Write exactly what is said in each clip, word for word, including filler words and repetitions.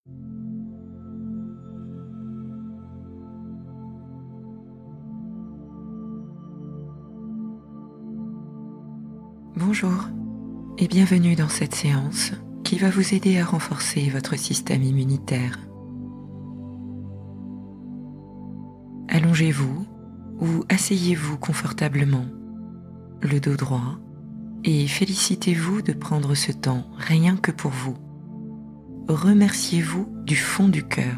Bonjour et bienvenue dans cette séance qui va vous aider à renforcer votre système immunitaire. Allongez-vous ou asseyez-vous confortablement, le dos droit, et félicitez-vous de prendre ce temps rien que pour vous. Remerciez-vous du fond du cœur.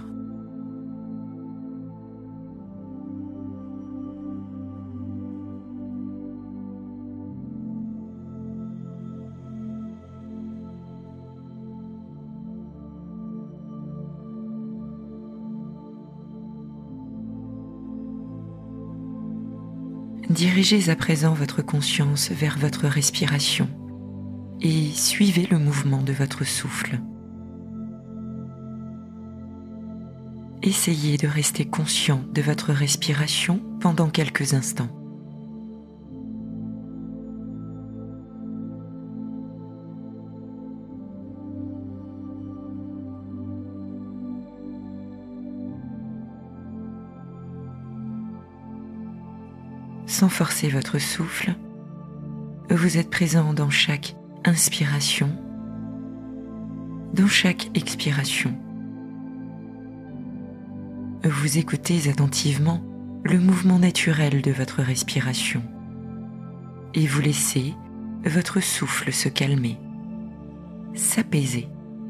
Dirigez à présent votre conscience vers votre respiration et suivez le mouvement de votre souffle. Essayez de rester conscient de votre respiration pendant quelques instants. Sans forcer votre souffle, vous êtes présent dans chaque inspiration, dans chaque expiration. Vous écoutez attentivement le mouvement naturel de votre respiration et vous laissez votre souffle se calmer, s'apaiser.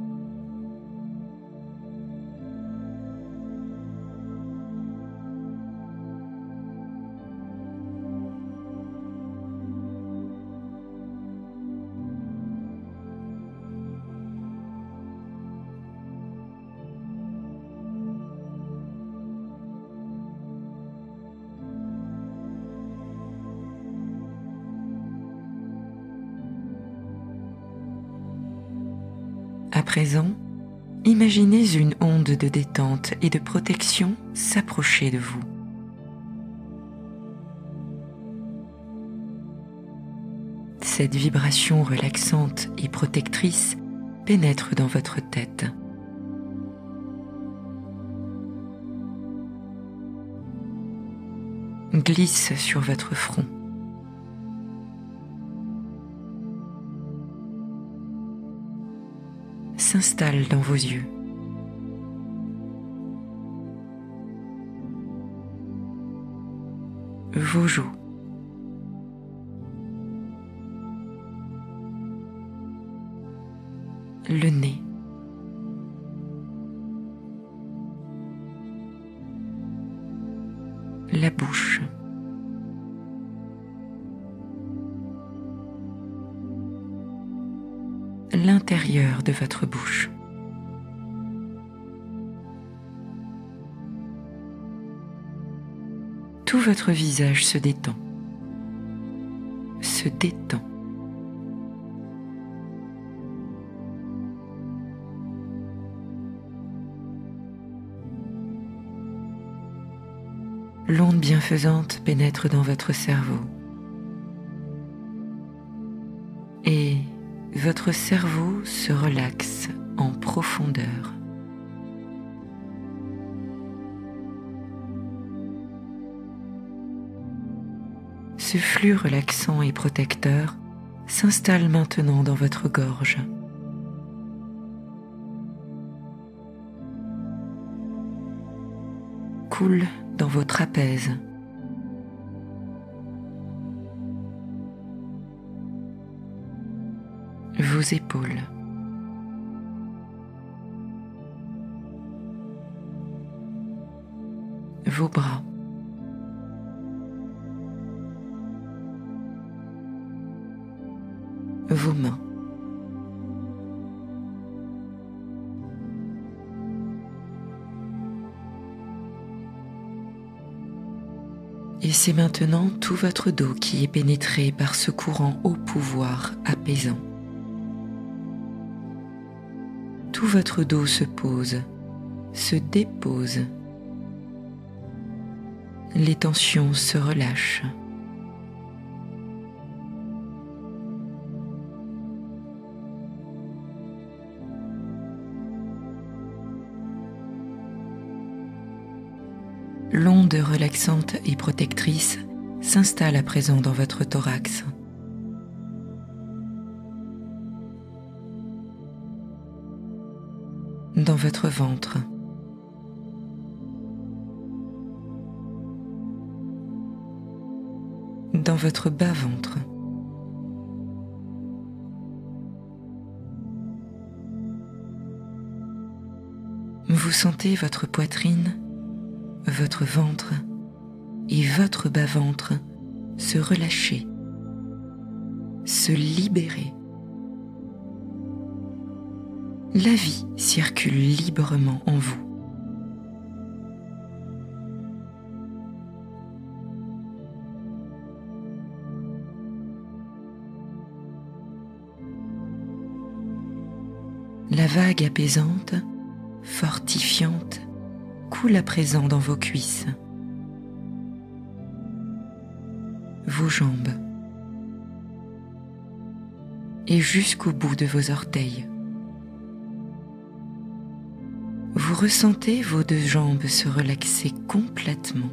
À présent, imaginez une onde de détente et de protection s'approcher de vous. Cette vibration relaxante et protectrice pénètre dans votre tête. Glisse sur votre front. S'installe dans vos yeux. Vos joues. Le nez. La bouche. L'intérieur de votre bouche. Tout votre visage se détend, se détend. L'onde bienfaisante pénètre dans votre cerveau et votre cerveau se relaxe en profondeur. Ce flux relaxant et protecteur s'installe maintenant dans votre gorge. Coule dans vos trapèzes. Vos épaules. Vos bras. Vos mains. Et c'est maintenant tout votre dos qui est pénétré par ce courant au pouvoir apaisant. Tout votre dos se pose, se dépose. Les tensions se relâchent. L'onde relaxante et protectrice s'installe à présent dans votre thorax. Dans votre ventre. Dans votre bas-ventre. Vous sentez votre poitrine, votre ventre et votre bas-ventre se relâcher, se libérer. La vie circule librement en vous. La vague apaisante, fortifiante, coule à présent dans vos cuisses, vos jambes et jusqu'au bout de vos orteils. Vous ressentez vos deux jambes se relaxer complètement.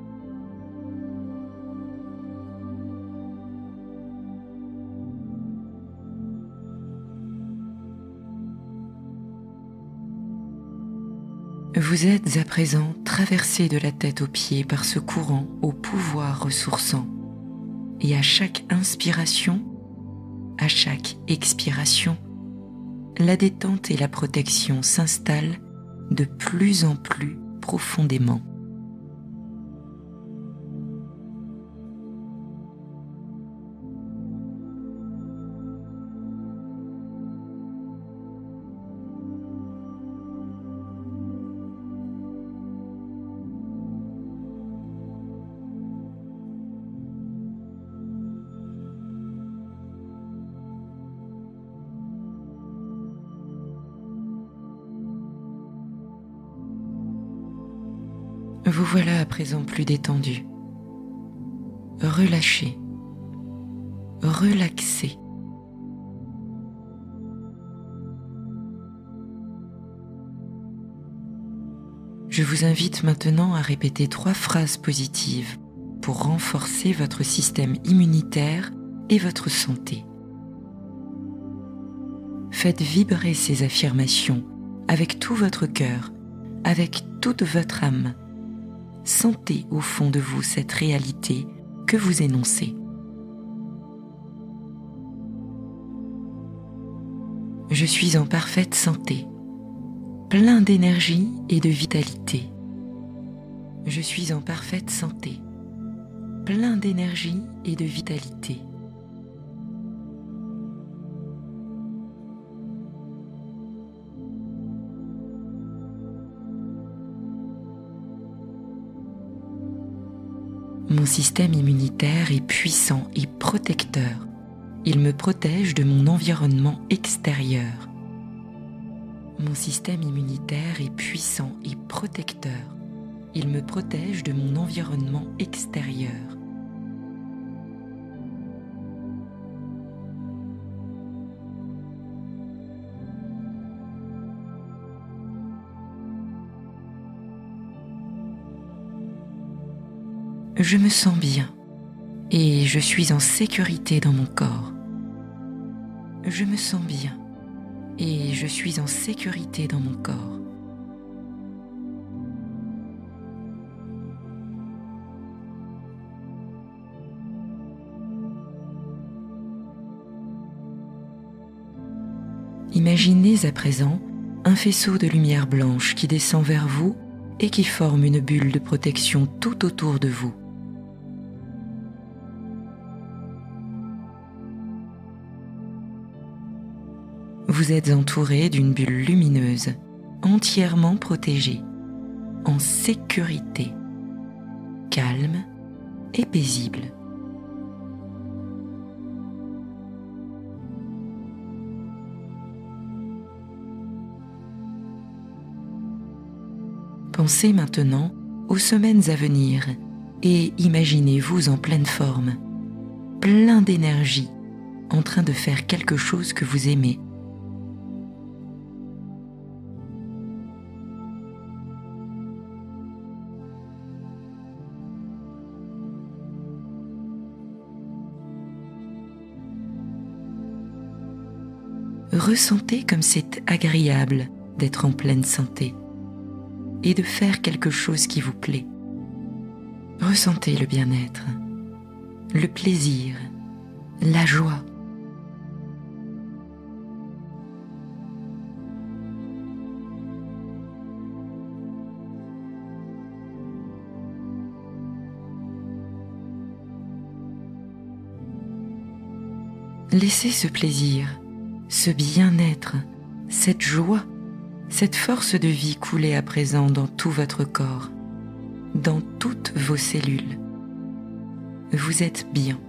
Vous êtes à présent traversé de la tête aux pieds par ce courant au pouvoir ressourçant. Et à chaque inspiration, à chaque expiration, la détente et la protection s'installent de plus en plus profondément. Vous voilà à présent plus détendu, relâché, relaxé. Je vous invite maintenant à répéter trois phrases positives pour renforcer votre système immunitaire et votre santé. Faites vibrer ces affirmations avec tout votre cœur, avec toute votre âme. Sentez au fond de vous cette réalité que vous énoncez. Je suis en parfaite santé, plein d'énergie et de vitalité. Je suis en parfaite santé, plein d'énergie et de vitalité. Mon système immunitaire est puissant et protecteur. Il me protège de mon environnement extérieur. Mon système immunitaire est puissant et protecteur. Il me protège de mon environnement extérieur. Je me sens bien et je suis en sécurité dans mon corps. Je me sens bien et je suis en sécurité dans mon corps. Imaginez à présent un faisceau de lumière blanche qui descend vers vous et qui forme une bulle de protection tout autour de vous. Vous êtes entouré d'une bulle lumineuse, entièrement protégée, en sécurité, calme et paisible. Pensez maintenant aux semaines à venir et imaginez-vous en pleine forme, plein d'énergie, en train de faire quelque chose que vous aimez. ressentez comme c'est agréable d'être en pleine santé et de faire quelque chose qui vous plaît. Ressentez le bien-être, le plaisir, la joie. Laissez ce plaisir, ce bien-être, cette joie, cette force de vie couler à présent dans tout votre corps, dans toutes vos cellules. Vous êtes bien.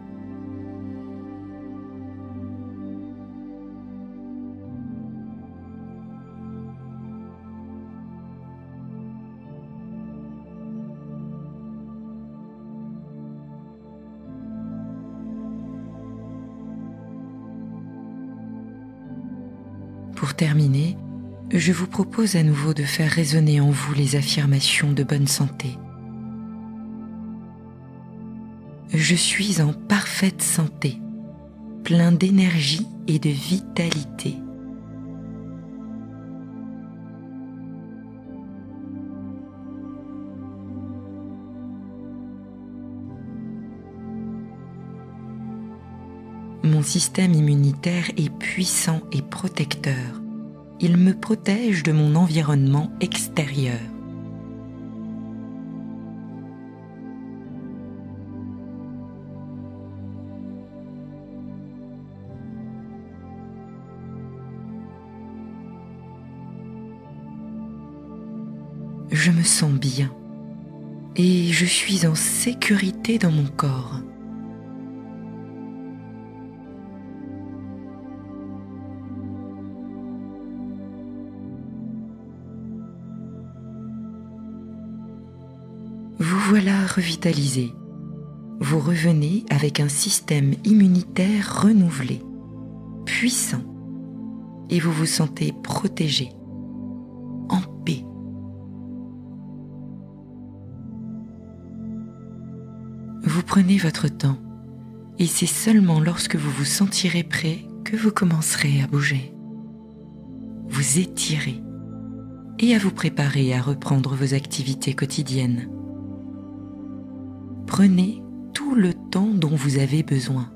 Pour terminer, je vous propose à nouveau de faire résonner en vous les affirmations de bonne santé. Je suis en parfaite santé, plein d'énergie et de vitalité. Mon système immunitaire est puissant et protecteur. Il me protège de mon environnement extérieur. Je me sens bien et je suis en sécurité dans mon corps. Vous voilà revitalisé. Vous revenez avec un système immunitaire renouvelé, puissant, et vous vous sentez protégé, en paix. Vous prenez votre temps, et c'est seulement lorsque vous vous sentirez prêt que vous commencerez à bouger. Vous étirez et à vous préparer à reprendre vos activités quotidiennes. Prenez tout le temps dont vous avez besoin.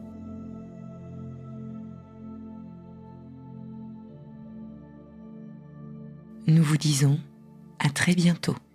Nous vous disons à très bientôt.